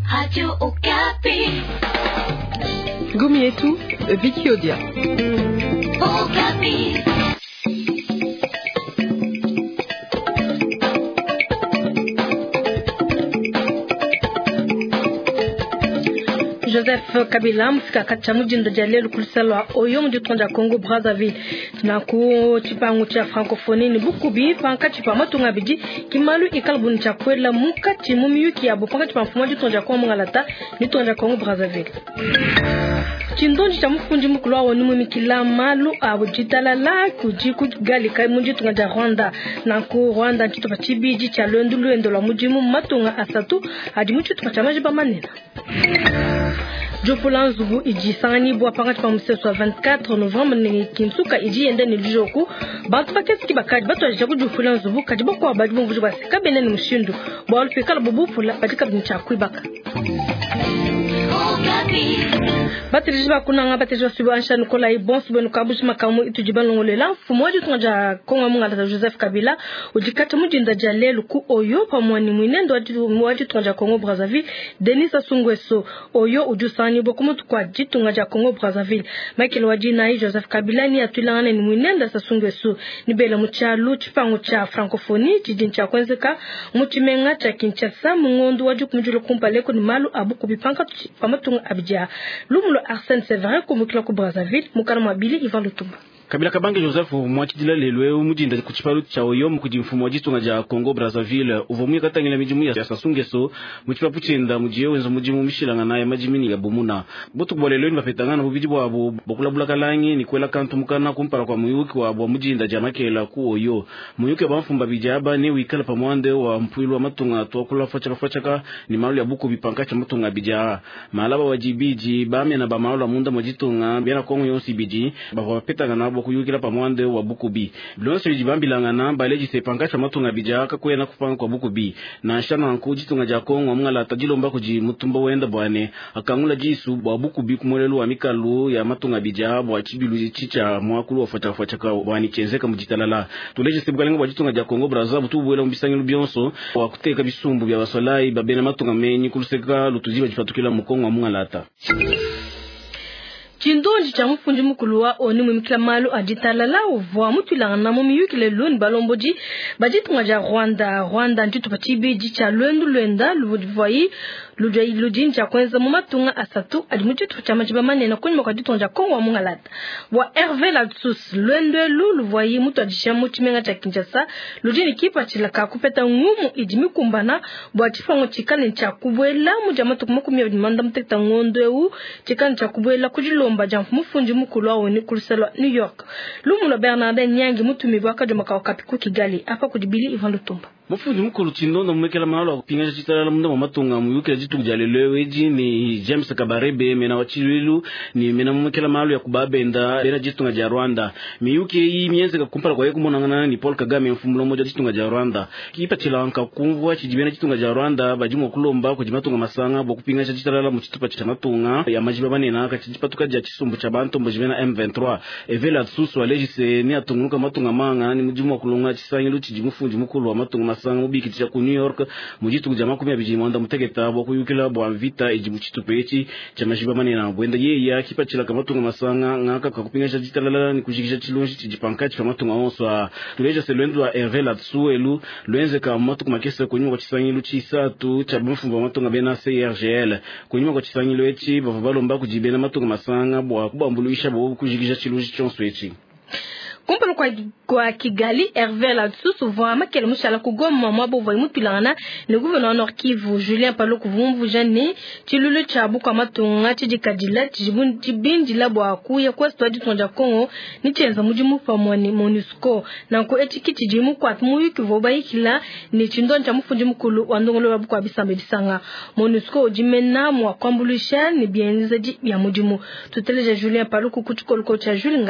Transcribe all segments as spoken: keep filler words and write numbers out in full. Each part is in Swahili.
Radio Okapi. Gumi yetu Vicky Odia. Okapi. Joseph Kabila mfika katika mji ndajalelo kulisalwa oyo mji tonja Congo Brazzaville na ku chipangu cha francophonie ni bukubi panka chipa matunga biji kimalu ikalbuni cha kwela muka timu miyuki yabo panka chipa mfumo mji tonja Congo ngalata ni tonja Congo Brazzaville chindonji cha mfunji mkulwa woni mumikila malu abo jitala la kujiku gali kai mji tonja Rwanda na ku Rwanda chito pachibiji cha lwendu lwendo la mji mu matunga asatu hadi mji tupacha majiba manena Jopolan Zugu iji sangani bwa pangati pa mseso wa vingt-quatre novembre ni kinsuka iji yende ni lijoku bantu pakesi kibakaji batu ajijaku Jopolan Zugu kajiba kwa abadibu mvuju basi kabene ni mshindu bwa alupekala bubufula badika binichakui baka Batirijiba kuna nga batirijiba subi ansha nukola ibon subi nukabushi makamu itujiba nongolela fumoji tunga konga munga data Joseph Kabila ujikata mujinda jalelu ku oyo pa mwani mwinendo waji tunga Congo Brazzaville Denis Sassou Nguesso oyo ujusani bokumu tukwa jitunga ja Congo Brazzaville Michael Wajina Joseph Kabila ni atulangane ni mwinendo Sassou Nguesso ni bela muchalu chipangu cha francophonie chijincha kwenzeka muchimenga cha Kinshasa mungondu waju kumjulu kumpaleko ni malu abu kubipanka pamatunga abija Lumulo Arsène Séverin kumukila ku Brazzaville mukana mabili Ivan Lutumba Kabila Kabange Joseph mwachidila lelwe umujinda kuchipalu cha oyo mukujimfumo wajitunga ja Congo Brazzaville uvumuye katangila mijimu ya Sassou Nguesso muchipa puchenda mujiye wenzo mujimu mishilanga naye majimini ya Bumuna butu kubolelwe nibafetangana bubijibu wabo bokulabula kalangi ni kwela kantu mukana kumpara kwa muyuki wabo mujinda jamakela ku oyo muyuki bamfumba bijaba ni wikala pamwande wa mpwilu wa matunga twakula fachaka fachaka ni maulu ya buku bipanka cha matunga bijaa malaba wajibiji bame na bamaulu munda mojitunga biana Kongo yonsi biji bavapetanga nabo kuyukila pamwande wa bukubi blonse bijibambilanga na baleji sepanka cha matunga bijaa kakwena kupanga kwa bukubi na shana nkujitunga ja Kongo mwala tajilomba kuji mutumba wenda bwane akangula jisu bwa bukubi kumolelu wa mikalu ya matunga bijaa bwa chibilu chicha mwakulu wafachaka fachaka wani chenzeka mujitalala tuleje sebukalenga wajitunga ja Congo Brazzaville tubuwela mbisangilu bionso wa kuteka bisumbu bya basolai babena matunga menyi kuluseka lutuziba jifatukila mukongo wa mungalata Chindonji cha mfunji mukuluwa oni mwimikila malu aditala la uvwa mutulanga na mumiyukile luni balomboji bajitunga ja Rwanda Rwanda njitu pachibiji cha lwendu lwenda luvwayi lujai lujinja kwenza mumatunga asatu adimujitu cha majiba manena kwenye mwakajitunga ja Kongo wa mungalata wa Hervé Latsus lwendwelu luvwayi mutu adisha muchimenga cha Kinshasa lujini kipa chilaka kupeta ngumu ijimi kumbana bwa chifango chikani cha kubwela mujamatu kumakumia vijimanda mtekta ngondwewu chikani cha kubwela kujilo mba jamfu mufunji mukulu woni kulisalwa New York Lumulo Bernardin Nyangi mutumi bwaka jomaka wakapi ku Kigali apa kujibili Ivan Lutumba mufunji mukulu chindondo mwekela malo kupinga chitala munda matunga muyuke jitujalelewe eji ni James Kabarebe mena wachililu ni mena mwekela malo ya kubabenda bena jitunga ja Rwanda miyuke hii mienze kumpara kwa yeku monangana ni Paul Kagame mfumulo moja jitunga ja Rwanda kipa chilanka kumvwa chijibena jitunga ja Rwanda bajimu kulomba kujimatunga masanga bokupinga chitala mu chitupa cha matunga ya majiba banena kachipatuka ja chisumbu cha bantu mbojibena M vingt-trois evela susu alejise ni atungunuka matunga manga ni mujimu kulonga chisangilu chijimufunji mukulu wa matunga masanga mubiki cha ku New York mujitu kujama kumya bijimanda mutegeta bwo kuyukila bwa vita ejimuchitu pechi cha majiba manena bwenda ye ya kipachila kamatunga masanga ngaka kakupinga jitalala ni kujikisha chilonji chijipankachi kwa matunga onswa tuleja selwendu wa Hervé Latsus elu lwenze ka matunga makesa kunyuma kwa chisangilu chisatu cha bumfumba matunga bena C R G L kunyuma kwa chisangilu echi bavalomba kujibena matunga masanga bwa kubambuluisha bwo kujikisha chilonji chonso echi Kumpano kwa, kwa Kigali, Hervé Latsus uvwama kele mushala kugoma mwabo vwa imutulana ni guverneur Nord Kivu Julien Palo kuvumvu jane chilulu chabu kwa matunga chijikadila chibindi labo akuya kwa stuadi tonja Kongo ni chenza mujimu pa mwani MONUSCO na ko etiki chijimu kwa atmuyu kivoba ikila ni chindonja mufunji mukulu wandongolo wabu kwa bisambe bisanga MONUSCO ujimena mwa kwambulisha ni bienzaji ya mujimu tuteleja Julien Palo kukuchukoluko cha Jules Ngala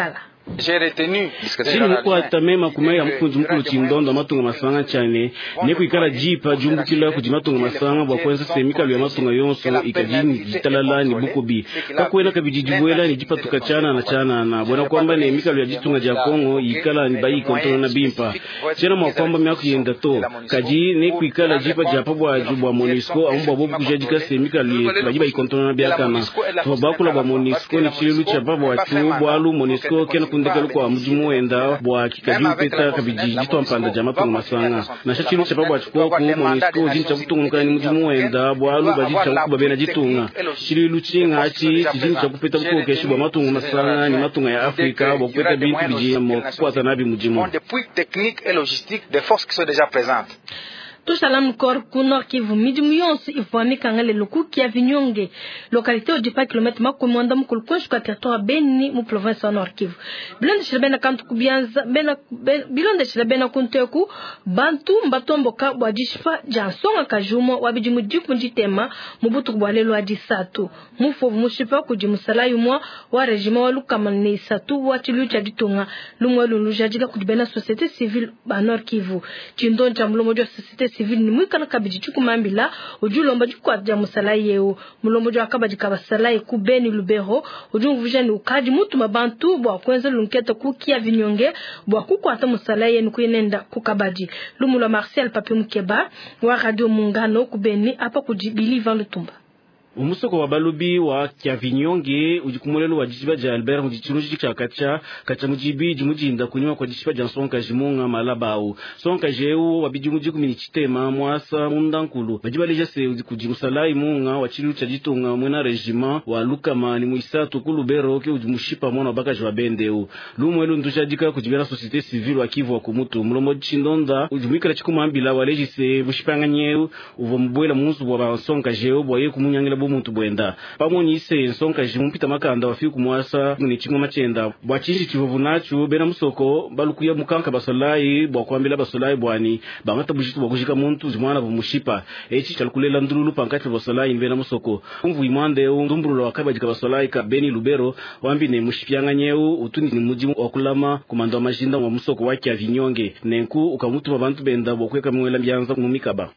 Chini mko atamema kumaya mkunju mkulu chindondo matunga masanga chane ne kuikala jipa jumbu kila kujimatunga masanga bwa kwenza semika lwa matunga yonso ikajini jitalala ni bukubi kakwela kabijijibwela ni jipa tukachana na chana na bwana kwamba ne mika lwa jitunga ja Kongo ikala ni bayi kontrola na bimpa chena mwa kwamba myaku yenda to kaji ne kuikala jipa japa bwa jubwa Monisco ambo bobu kujajika semika lwa bajiba ikontrola na biakana to bakula bwa Monisco ni chililu chapa bwa chu bwa alu Monisco kena kundeka kwa mjimu enda bwa kikaji upeta kabiji jito mpanda jama tunga masanga na shachilu chapa bwa chukua ku Monisco jincha kutunga ni mjimu enda bwa alu baji cha kubabena jitunga chililu chinga achi jincha kupeta ku keshi bwa matunga masanga ni matunga ya Afrika bwa kupeta bintu biji mo kwa tanabi mjimu depuis technique et logistique des forces qui sont déjà présentes. Tusalam kor kunor Kivu midimu yonsi ifwami kangale loku kia vinyonge localité au dix-pas kilomètres makumi mwanda mkulukwenshi kwa territoire Beni mu province wa Nord Kivu. Bilonde shilabena kantu kubianza bena bilonde shilabena kunteku bantu mbatombo ka bwadishfa jansonga kajumo wabijimu jipu njitema mubutu kubwalelo adisatu mufovu mushipa kujimusalayu mwa wa rejima wa lukamani satu wa chilucha ditunga lumwe lunujajila kudibena société civile ba Nord Kivu chindon chamlo mojo société civile ni mwikala kabiji chuku mambila ujulomba jukwa ja musalayi yeo mulombo jwa kabaji kabasalayi ku Beni Lubero ujungu vijani ukaji mutu mabantu bwa kwenza lunketa kukia vinyonge bwa kukwata musalayi yenu kuyenenda kukabaji lumula Marcel Papi Mukeba wa Radio Mungano ku Beni apa kujibili van lutumba. Umusoko wa balubi wa Kyavinyonge ujikumulelo wa jijiba ja Albert mujichiruji cha kacha kacha mujibi jimujinda kunywa kwa jijiba ja Sonka jimunga malabao Sonka jeu wabiji mujiku minichitema mwasa mundankulu bajiba leja se ujimusalai munga wachiru cha jitunga mwena regiment wa Lukama ni muisatu kulubero ke ujimushipa mwana baka jwa bendeu lumwelu ndujadika kujibera société civile wa Kivu wa kumutu mulomo chindonda ujimwikala chikumambila waleji se bushipanganye uvo mbwela muzu wa Sonka jeu boye kumunyangela muntu bwenda pamoni ise nsonka jimumpita makanda wafiku kumwasa ni chimwe machenda bwachinji chivovu nacho bena musoko balukuya mukanka basolai bwakwambila basolai bwani bangata bujitu bwakujika muntu zimwana bumushipa echi chalukulela ndululu pankati basolai bena musoko umvu imwande ndumbulo wakabajika basolai ka Beni Lubero wambi ne mushipyanga nyeu utuni ni mujimu okulama kumando wa majinda wa musoko wa Kyavinyonge nenku ukamutu babantu benda bwakweka mwela mbyanza kumikaba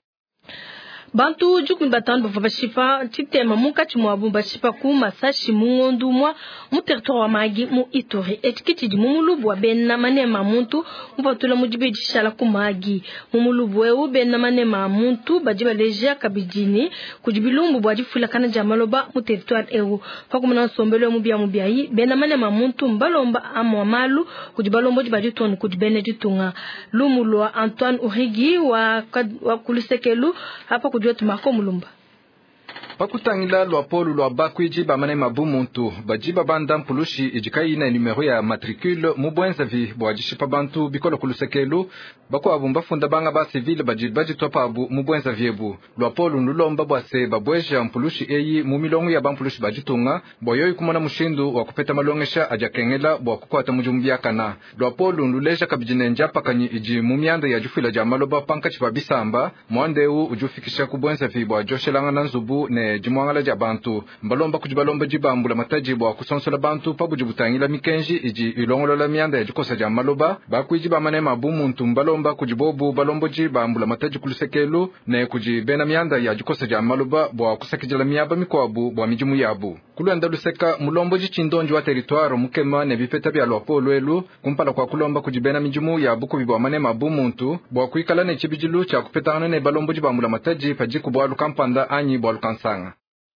bantu jukun batando vabashipa titema muka chimwabu bashipa ku masashi mungondu mwa mu territoire wa magi mu Ituri etikiti di mumulubu wa benna manema muntu mbatula mujibe jishala ku magi mumulubu we benna manema muntu bajiba leja kabijini kujibilumbu bwajifula kana jamaloba mu territoire ewu fakumana sombelo mu bya mu byayi benna manema muntu mbalomba amwamalu kujibalombo jibajitoni kujibene jitunga lumulwa Antoine Urigi wa wa kulusekelu hapa Jotu Marco Mulumba. Pakutangila lwa polu lwa bakwiji bamane mabumuntu bajiba banda mpulushi ijikai na numero ya matricule mubwenza vi bwajishipa bantu bikolo kulusekelu bako abumba funda banga ba civile bajiba jitopa abu mubwenza viebu lwa polu nulomba bwase babweja mpulushi eyi mumilongo ya bampulushi bajitunga boyoyi kumona mushindu wa kupeta malongesha ajakengela bwa kukwata mujumbia kana lwa polu nuleja kabijine njapa kanyi iji mumianda ya jufila jamaloba pankachi babisamba mwandeu ujufikisha kubwenza vi bwa joshelanga na nzubu ne jimwangala ja bantu mbalomba kujibalomba jibambula mataji bwa kusonsola bantu pabujibutangila mikenji iji ilongolola mianda ya jikosa ja maloba bakuijiba manema bumuntu mbalomba kujibobu balombo jibambula mataji kulusekelu ne kujibena mianda ya jikosa ja maloba bwa kusakijala miaba mikwabu bwa mijimu yabu kuluenda luseka mulombo jichindonji wa territoire mukema ne bipeta bya lwapo lwelu kumpala kwa kulomba kujibena mijimu yabu kubibwa manema bumuntu bwa kuikala ne chibijilu cha kupetana ne balombo jibambula mataji pajiku bwa lukampanda anyi bwa lukansanga.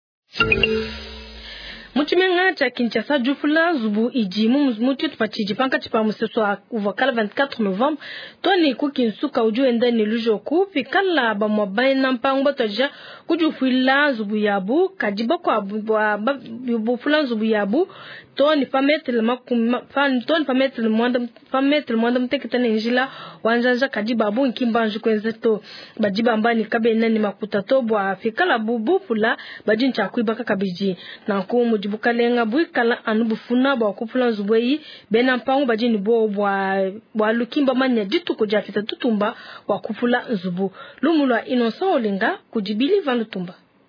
Muchimenga cha Kinshasa jufula zubu ijimu mutu tupachiji panka chipa museswa uvakala vingt-quatre novembre toni kukinsuka uju enda ni lujoku fikala ba mwabaina mpangu batoja kujufuila zubu yabu kajiba kwa bufula zubu yabu toni pametre makuma fan toni pametre mwanda pametre mwanda mtekitane njila wanjanja kajiba bu nkimbanju kwenzeto bajiba mbani kabena ni makuta to bwa fikala bubu fula bajincha kuibaka kabiji na kumu bukalenga buikala anubufuna bwa kupula zubweyi bena mpangu bajini bo bwa bwa lukimba manya jitu kujafita tutumba bwa kupula zubu lumulwa Innocent Olenga kujibili van lutumba.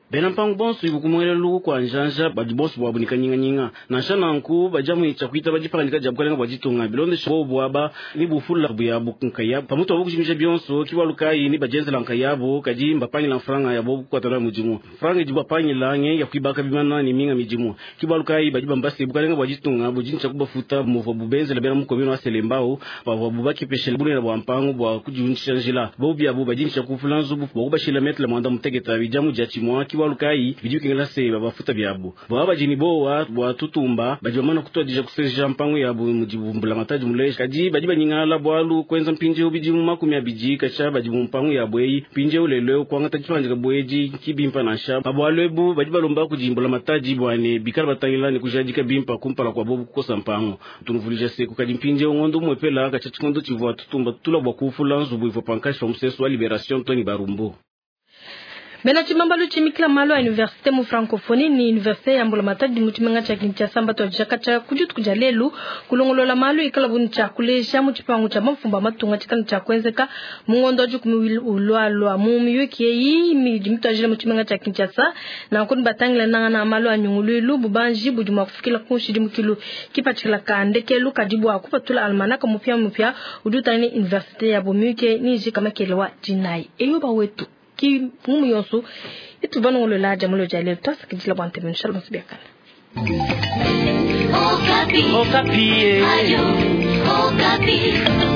bena mpango bonso ibukumwele lu kwa njanja badi bonso bwa bunika nyinga nyinga na shana nku bajamu ichakuita baji pakandika jabukale nga bajitunga bilonde sho bwaba ni bufula buyabu nkaya pamuto abukujimisha bionso kiwalukai ni bajenzela nkayabo kaji mbapanyi la franga yabo kwatala mujimu franga jiba panyi lange ya kwibaka bimana ni minga mijimu kiwalukai baji bambasi bukale nga bajitunga bujincha kubafuta muvo bubenze la bena mukomino aselembao bwa bubaki peshe bune na bwa mpango bwa kujuncha njila bobi abo bajincha kufulanzu bu bwa metre la mwanda mutegeta bijamu jachimwa kiwalukai bijuke ngela se babafuta byabo baba jini bowa bwa tutumba bajomana kutoa dija kuseja mpango yabo mujibumbula mataji mulesh kaji bajiba nyingala bwalu kwenza mpinje ubijimu makumi abiji kacha bajibu mpango yabo yi pinje uleleo kwangata kifanje kabweji kibimpa na sha babwalebu bajiba lomba kujimbula mataji bwane bikara batangila ni kujajika bimpa kumpala kwa bobu kukosa mpango tunuvulija se kukaji mpinje ngondo mwepela kacha chikondo chivwa tutumba tula bwa kufula nzubu ivo pankashi wa mseso wa liberation Tony Barumbo. Bena chimambalu chimikila malo ya universite mu francophonie ni universite ya mbulamatadi di mutimenga cha kinchasa mbato wa jakacha kujutu kujalelu kulongolola malo ikala buni cha kulesha mutipangu cha mfumba matunga chikani cha kwenzeka mungondo ju kumiwili ulwalwa mumiwe kiei mito ajile mutimenga cha kinchasa na kuni batangila nanga na malo ya nyunguluilu bubanji bujuma kufikila kunshidi mkilu kipa chikila kaandekelu kajibu wa kupa tula almanaka mupia mupia uduta ni universite ya bumiwike ni jika makelewa jinai eyoba wetu ki mumu yonsu itu banu ngolo la jamulo jale tas kijila bante men shalom sibiakana Okapi Okapi Ayo Okapi